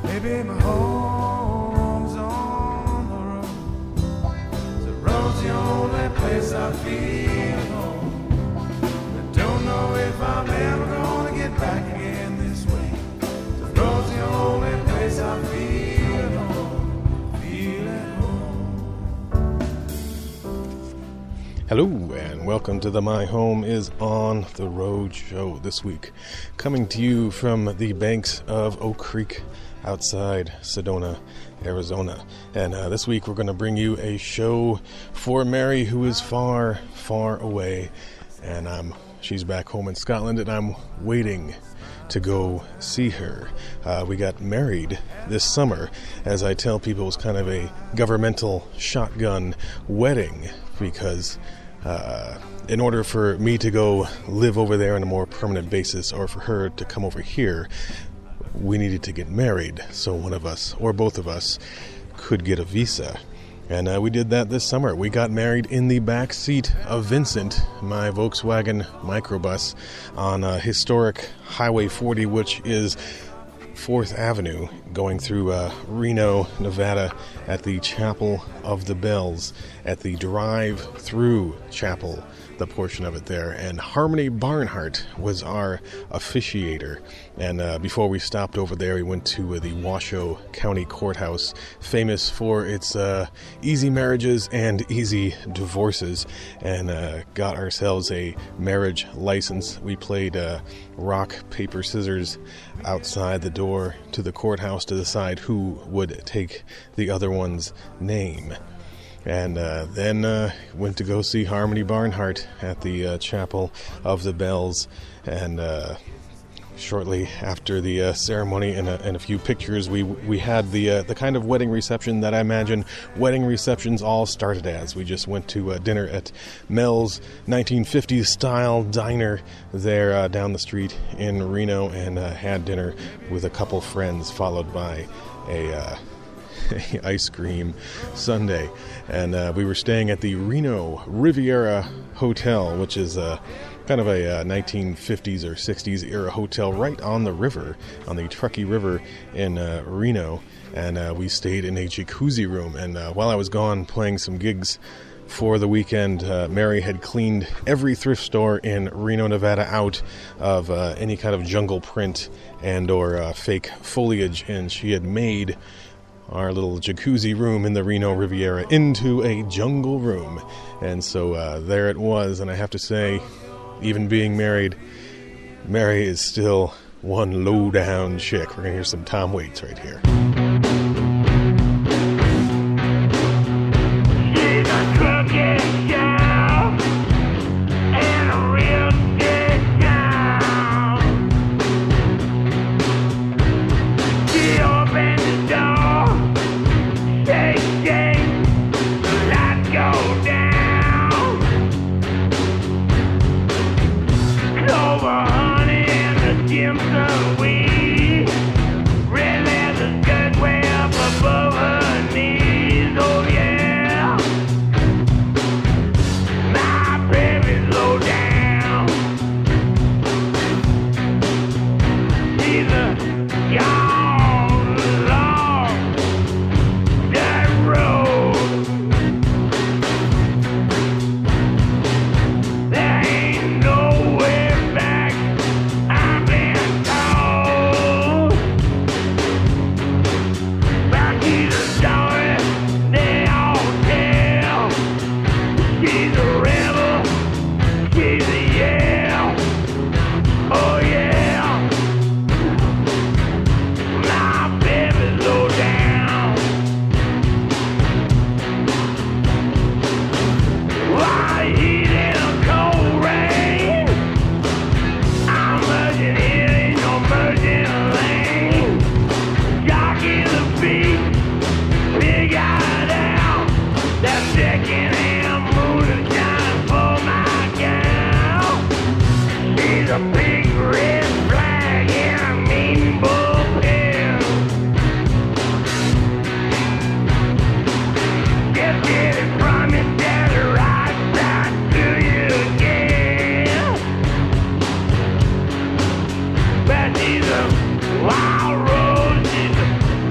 Maybe my home's on the road. The road's the only place I feel home. I don't know if I'm ever gonna get back again this way. The road's the only place I feel home. Feel at home. Hello and welcome to the My Home is on the Road show this week. Coming to you from the banks of Oak Creek outside Sedona, Arizona. And this week we're going to bring you a show for Mary, who is far, far away. And she's back home in Scotland, and I'm waiting to go see her. We got married this summer. As I tell people, it was kind of a governmental shotgun wedding because in order for me to go live over there on a more permanent basis, or for her to come over here, we needed to get married, so one of us, or both of us, could get a visa. And we did that this summer. We got married in the back seat of Vincent, my Volkswagen microbus, on historic Highway 40, which is 4th Avenue, going through Reno, Nevada, at the Chapel of the Bells, at the drive-through chapel, the portion of it there. And Harmony Barnhart was our officiator. And before we stopped over there, we went to the Washoe County Courthouse, famous for its easy marriages and easy divorces, and got ourselves a marriage license. We played rock, paper, scissors outside the door to the courthouse to decide who would take the other one's name. And then went to go see Harmony Barnhart at the Chapel of the Bells. And shortly after the ceremony and a few pictures, we had the kind of wedding reception that I imagine wedding receptions all started as. We just went to dinner at Mel's 1950s style diner there down the street in Reno, and had dinner with a couple friends, followed by a ice cream sundae. And we were staying at the Reno Riviera Hotel, which is kind of a 1950s or 60s era hotel right on the river, on the Truckee River in Reno. And we stayed in a jacuzzi room. And while I was gone playing some gigs for the weekend, Mary had cleaned every thrift store in Reno, Nevada out of any kind of jungle print and or fake foliage, and she had made our little jacuzzi room in the Reno Riviera into a jungle room. And so there it was. And I have to say, even being married, Mary is still one low-down chick. We're going to hear some Tom Waits right here. She's a crooked gal and a real good gal. She opened the door, shake, shake, the lights go down. Clover, honey, and the Jimson weed. Red leather skirt way up above her knees. Oh yeah, my baby's low down. She's a young, long dirt road. There ain't nowhere back, I've been told. But she's a story they all tell. She's a rebel, she's a yell. Oh yeah, my baby's low down. Why heat in a cold rain? I'm merging here, ain't no merging lane. Jockey the beat, big eye down. That second-hand moon is shining for my gal. She's a big red flag in a mean bullpen. Just get it from your daddy right back to you again. But she's a wild rose, she's a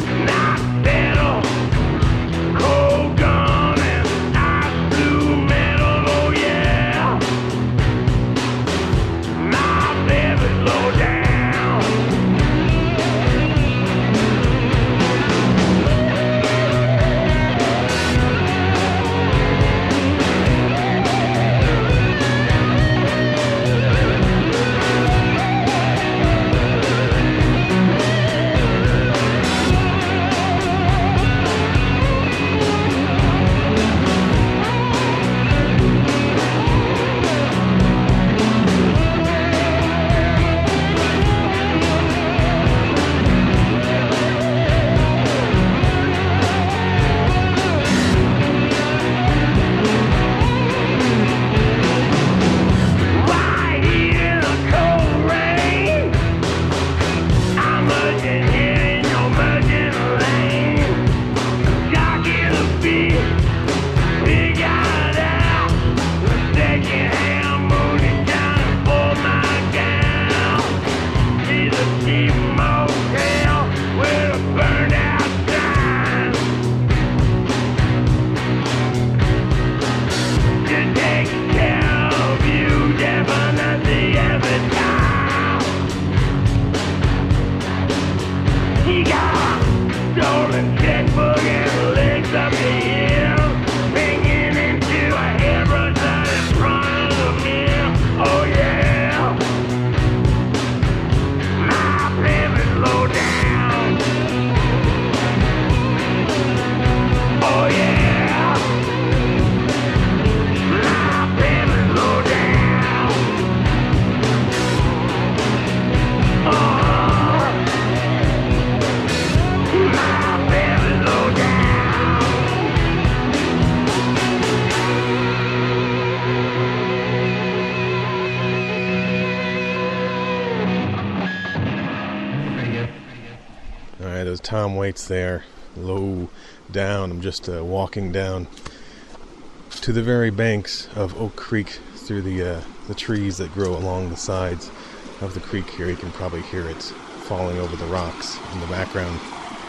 as Tom waits there, low down, I'm just walking down to the very banks of Oak Creek through the trees that grow along the sides of the creek here. You can probably hear it falling over the rocks in the background.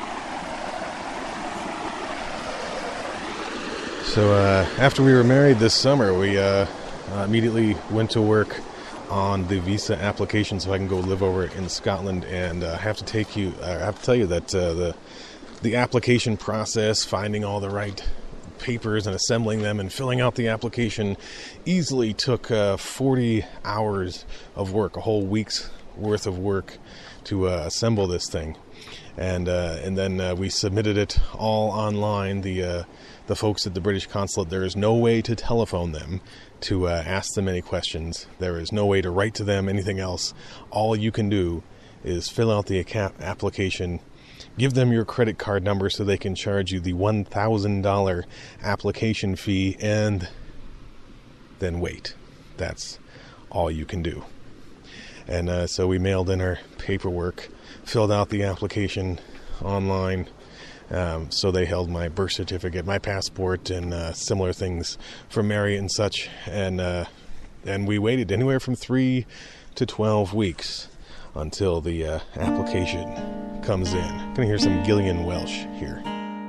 So after we were married this summer, we immediately went to work on the visa application so I can go live over in Scotland. And I have to tell you that the application process, finding all the right papers and assembling them and filling out the application, easily took 40 hours of work, a whole week's worth of work to assemble this thing. And then we submitted it all online. The folks at the British consulate, there is no way to telephone them to ask them any questions. There is no way to write to them, anything else. All you can do is fill out the application, give them your credit card number so they can charge you the $1,000 application fee, and then wait. That's all you can do. And so we mailed in our paperwork, filled out the application online. So they held my birth certificate, my passport, and similar things for Mary and such. And we waited anywhere from 3 to 12 weeks until the application comes in. Gonna hear some Gillian Welsh here.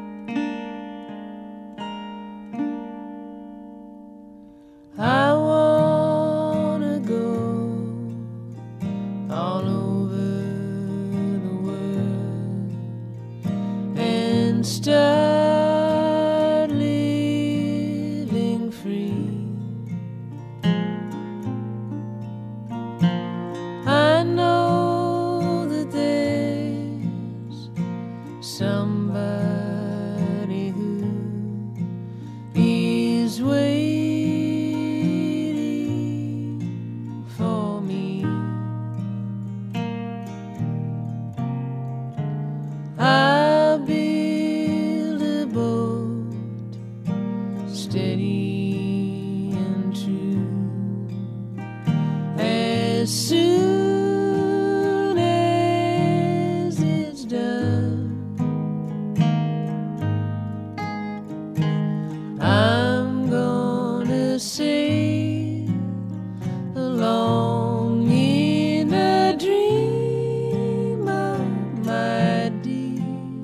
I wanna go all over the world and start living free. I know that there's somebody who is waiting for me. I'll build a boat steady and true as soon as it's done. I'm gonna sail along in a dream of my dear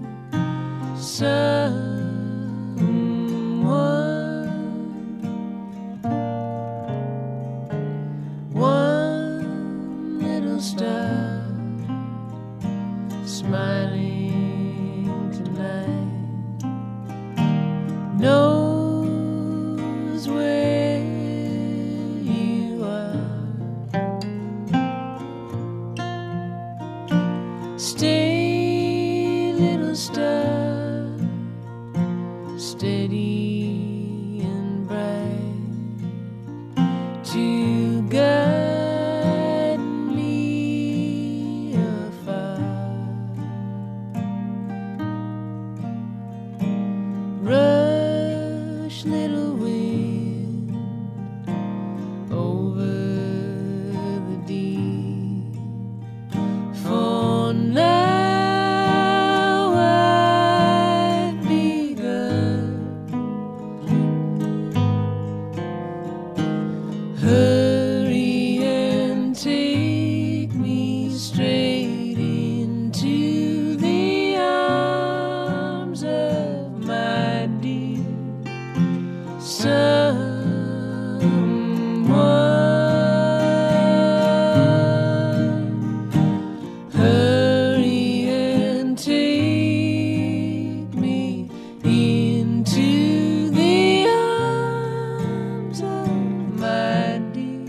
someone. One little star smiling tonight knows where you are. Stay, little star, steady and bright, to guide me afar. Rush, little wind, over the deep. For now I've begun. Hurry and take me straight into the arms of my dear someone. Hurry and take me into the arms of my dear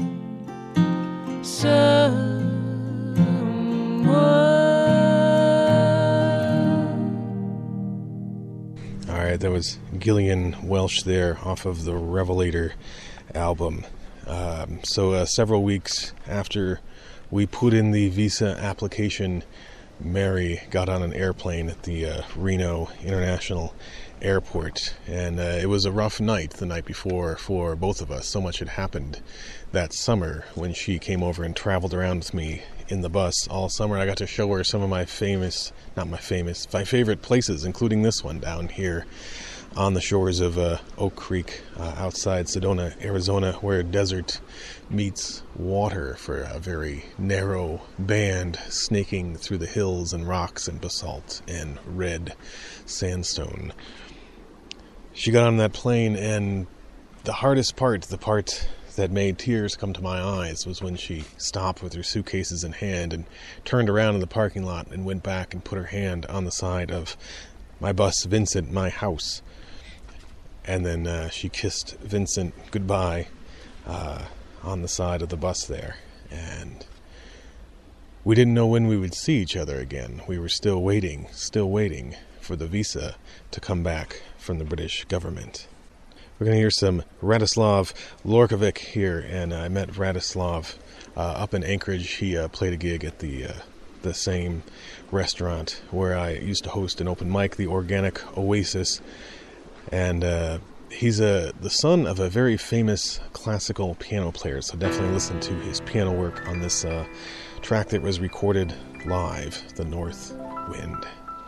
someone. All right, that was Gillian Welsh there off of the Revelator album. So several weeks after we put in the visa application, Mary got on an airplane at the Reno International Airport, and it was a rough night the night before for both of us. So much had happened that summer when she came over and traveled around with me in the bus all summer. I got to show her some of my favorite places, including this one down here on the shores of Oak Creek outside Sedona, Arizona, where desert meets water for a very narrow band snaking through the hills and rocks and basalt and red sandstone. She got on that plane, and the hardest part, the part that made tears come to my eyes, was when she stopped with her suitcases in hand and turned around in the parking lot and went back and put her hand on the side of my bus, Vincent, my house. And then she kissed Vincent goodbye on the side of the bus there. And we didn't know when we would see each other again. We were still waiting for the visa to come back from the British government. We're going to hear some Radislav Lorkovic here, and I met Radislav up in Anchorage. He played a gig at the same restaurant where I used to host an open mic, the Organic Oasis. And he's the son of a very famous classical piano player, so definitely listen to his piano work on this track that was recorded live, The North Wind.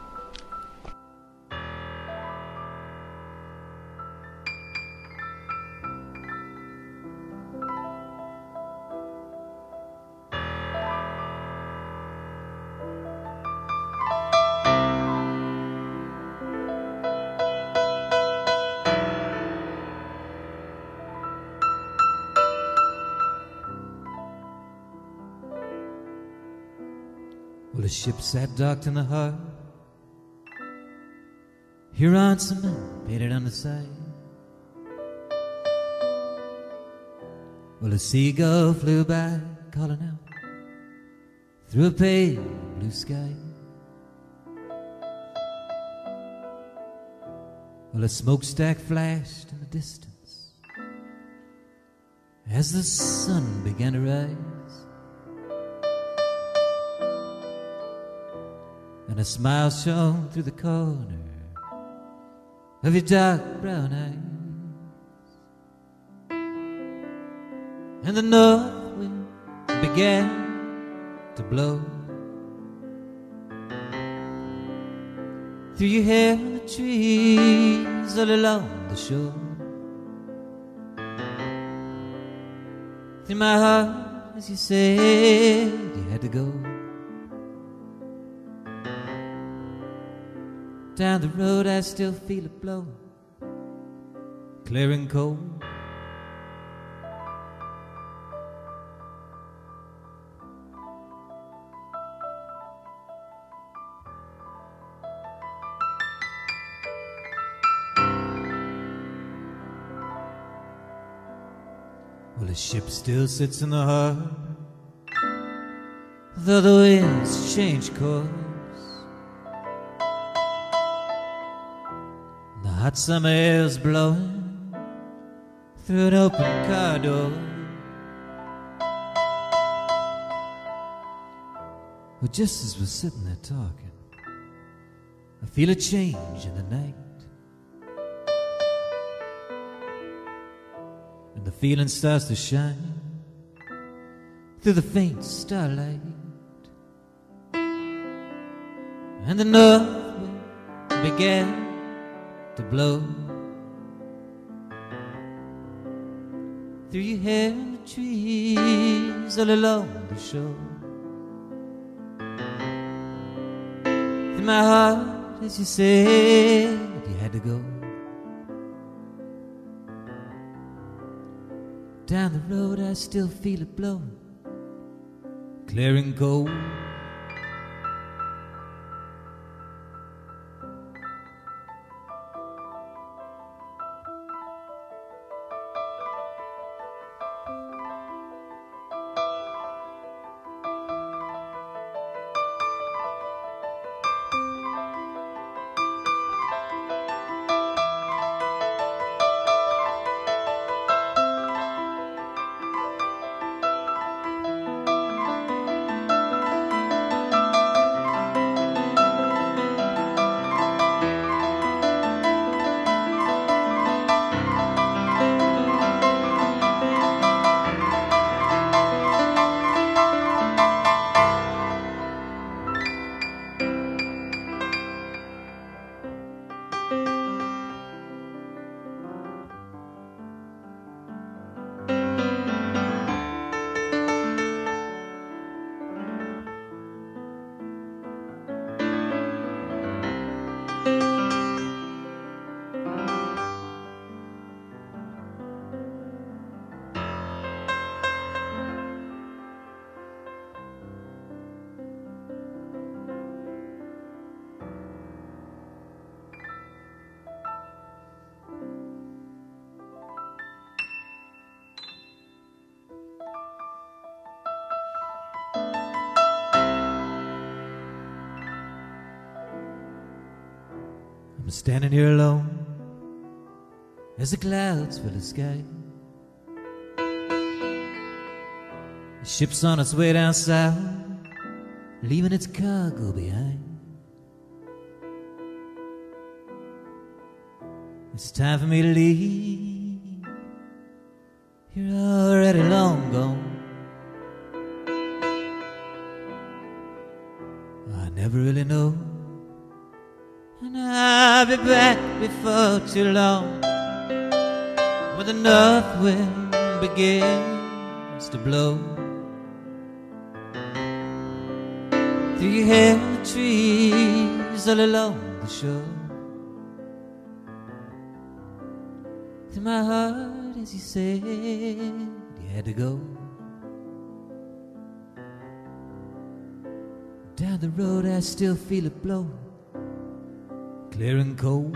Well, the ship sat docked in the harbor, Huron cement painted on the side. Well, a seagull flew by, calling out through a pale blue sky. Well, a smokestack flashed in the distance as the sun began to rise. And a smile shone through the corner of your dark brown eyes. And the north wind began to blow through your hair and the trees all along the shore. Through my heart as you said you had to go. Down the road I still feel it blow, clear and cold. Well, the ship still sits in the harbor, though the winds change course. The hot summer air's blowing through an open car door. Well, just as we're sitting there talking, I feel a change in the night, and the feeling starts to shine through the faint starlight. And the north wind began to blow through your hair and the trees all along the shore. Through my heart as you said you had to go. Down the road I still feel it blowing, clear and cold. I'm standing here alone as the clouds fill the sky. The ship's on its way down south, leaving its cargo behind. It's time for me to leave. You're already long gone. I never really know, and I'll be back before too long, when the north wind begins to blow. Do you hear the trees all along the shore? To my heart as you said you had to go. Down the road I still feel it blow, clear and cold.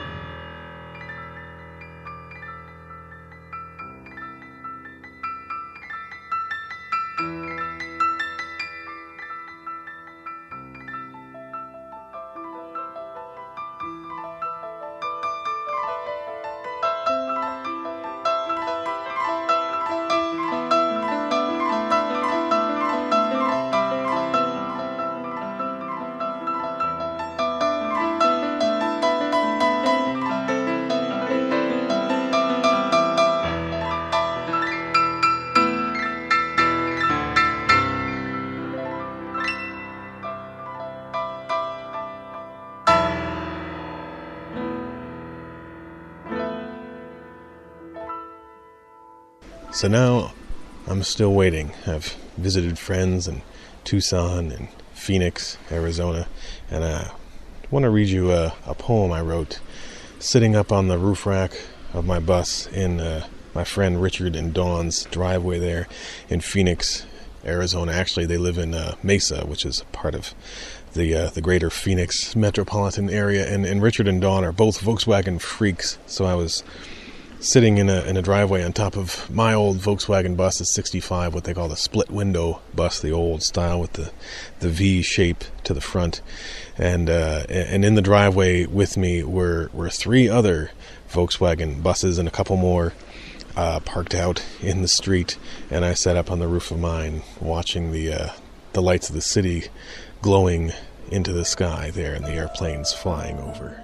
So now I'm still waiting. I've visited friends in Tucson and Phoenix, Arizona, and I want to read you a poem I wrote sitting up on the roof rack of my bus in my friend Richard and Dawn's driveway there in Phoenix, Arizona. Actually, they live in Mesa, which is part of the greater Phoenix metropolitan area, and Richard and Dawn are both Volkswagen freaks, so I was sitting in a driveway on top of my old Volkswagen bus, the 65, what they call the split window bus, the old style with the V shape to the front, and in the driveway with me were three other Volkswagen buses and a couple more parked out in the street, and I sat up on the roof of mine watching the lights of the city glowing into the sky there and the airplanes flying over.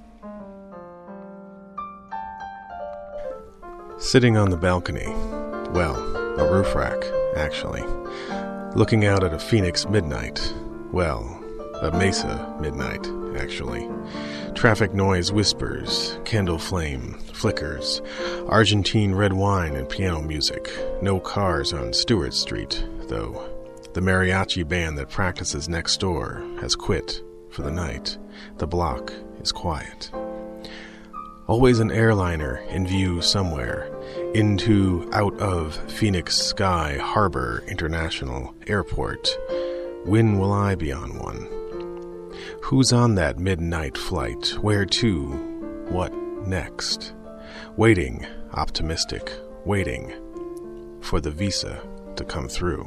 Sitting on the balcony, well, a roof rack, actually, looking out at a Phoenix midnight, well, a Mesa midnight, actually. Traffic noise whispers, candle flame flickers, Argentine red wine and piano music. No cars on Stewart Street, though. The mariachi band that practices next door has quit for the night. The block is quiet. Always an airliner in view somewhere, into, out of Phoenix Sky Harbor International Airport. When will I be on one? Who's on that midnight flight? Where to? What next? Waiting, optimistic, waiting for the visa to come through.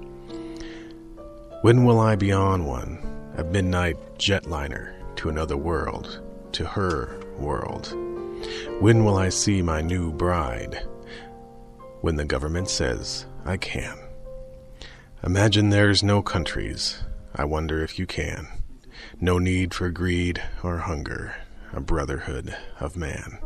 When will I be on one? A midnight jetliner to another world, to her world. When will I see my new bride? When the government says I can. Imagine there's no countries. I wonder if you can. No need for greed or hunger. A brotherhood of man.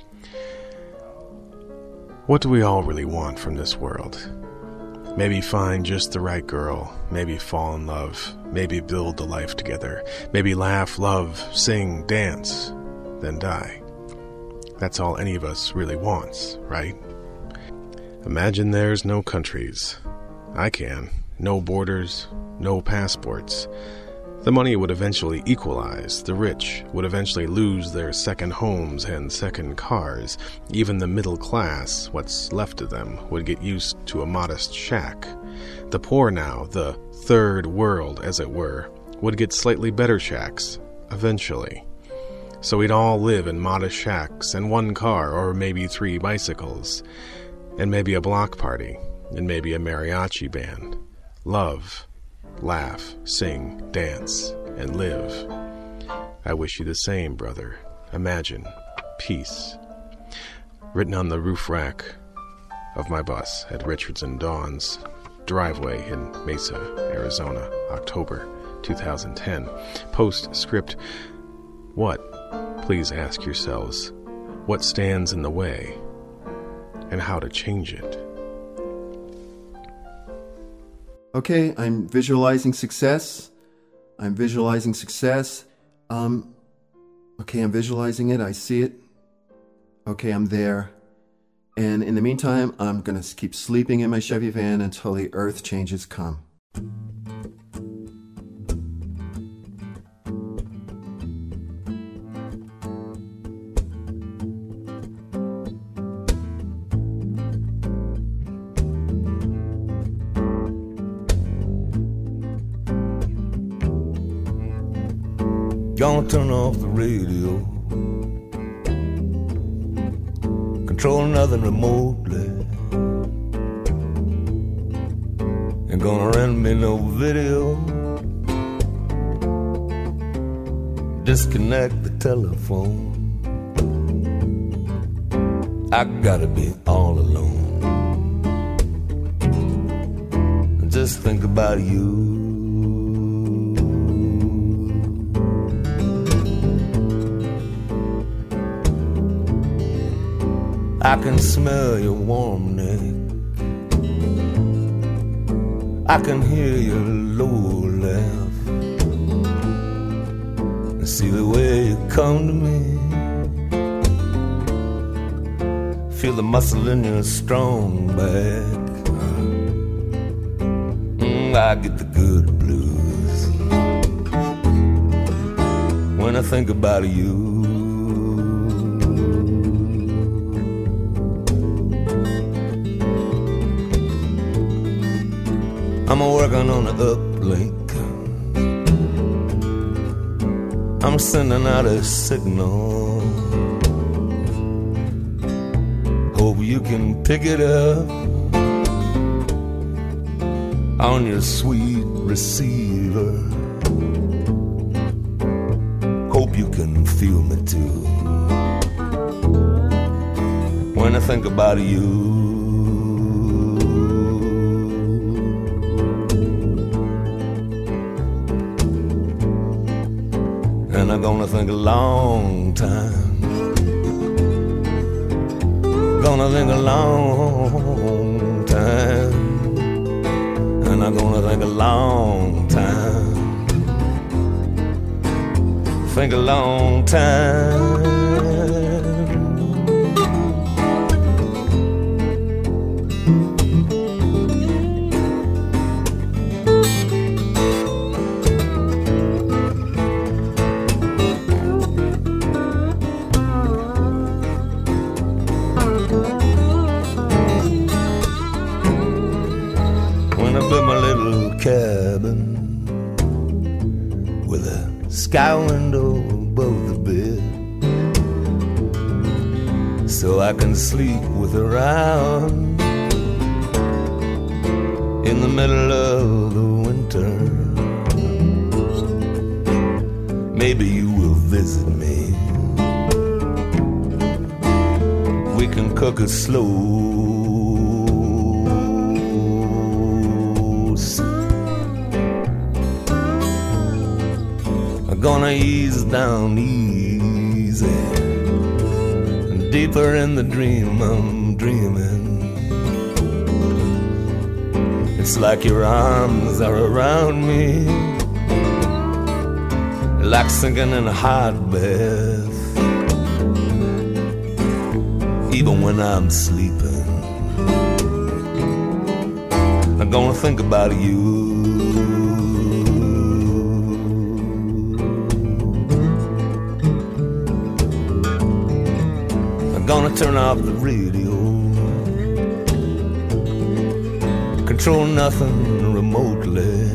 What do we all really want from this world? Maybe find just the right girl. Maybe fall in love. Maybe build a life together. Maybe laugh, love, sing, dance, then die. That's all any of us really wants, right? Imagine there's no countries. I can. No borders, no passports. The money would eventually equalize. The rich would eventually lose their second homes and second cars. Even the middle class, what's left of them, would get used to a modest shack. The poor now, the third world, as it were, would get slightly better shacks, eventually. So we'd all live in modest shacks and one car, or maybe 3 bicycles, and maybe a block party, and maybe a mariachi band. Love, laugh, sing, dance, and live. I wish you the same, brother. Imagine Peace, written on the roof rack of my bus at Richards and Dawn's driveway in Mesa, Arizona, October 2010. Postscript: what, please ask yourselves, what stands in the way and how to change it? Okay, I'm visualizing success. Okay, I'm visualizing it. I see it. Okay, I'm there. And in the meantime, I'm going to keep sleeping in my Chevy van until the earth changes come. Gonna turn off the radio, control nothing remotely. Ain't gonna rent me no video, disconnect the telephone. I gotta be all alone and just think about you. I can smell your warm neck, I can hear your low laugh, and see the way you come to me. Feel the muscle in your strong back. I get the good blues when I think about you. I'm working on the uplink, I'm sending out a signal. Hope you can pick it up on your sweet receiver. Hope you can feel me too when I think about you. And I'm gonna think a long time, gonna think a long time, and I'm gonna think a long time, think a long time. Cabin with a sky window above the bed, so I can sleep with her out in the middle of the winter. Maybe you will visit me, we can cook a slow gonna ease down easy, and deeper in the dream I'm dreaming. It's like your arms are around me, like sinking in a hot bath, even when I'm sleeping. I'm gonna think about you. Gonna turn off the radio, control nothing remotely.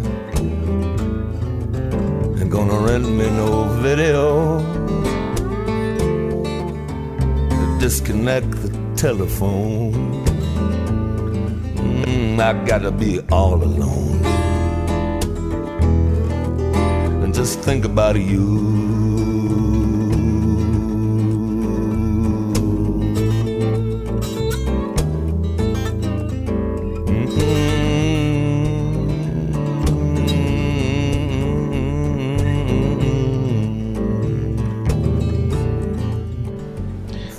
Ain't gonna rent me no video, disconnect the telephone. I gotta be all alone and just think about you.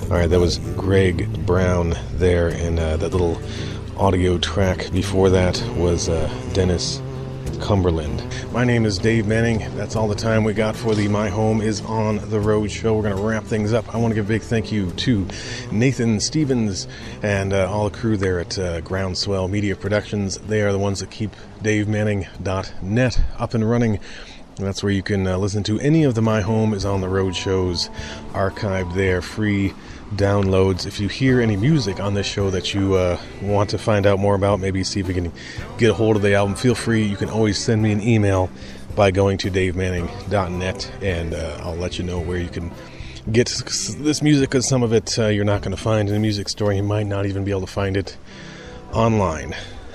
All right, that was Greg Brown there, and that little audio track before that was Dennis Cumberland. My name is Dave Manning. That's all the time we got for the My Home is on the Road show. We're going to wrap things up. I want to give a big thank you to Nathan Stevens and all the crew there at Groundswell Media Productions. They are the ones that keep DaveManning.net up and running. And that's where you can listen to any of the My Home is on the Road shows archived there, free downloads. If you hear any music on this show that you want to find out more about, maybe see if we can get a hold of the album, feel free. You can always send me an email by going to DaveManning.net, and I'll let you know where you can get this music, because some of it you're not going to find in a music store. You might not even be able to find it online.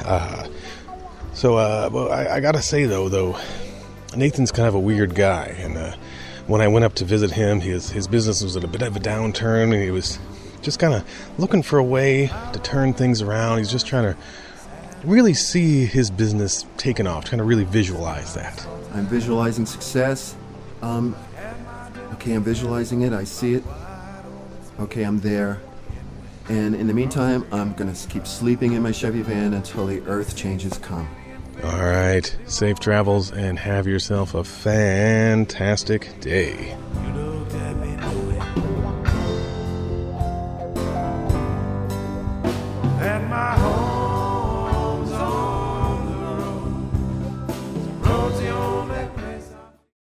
So I gotta say though, Nathan's kind of a weird guy, and when I went up to visit him, his business was at a bit of a downturn, and he was just kind of looking for a way to turn things around. He's just trying to really see his business taken off, trying to really visualize that. I'm visualizing success. Okay, I'm visualizing it. I see it. Okay, I'm there. And in the meantime, I'm going to keep sleeping in my Chevy van until the earth changes come. All right, safe travels and have yourself a fantastic day.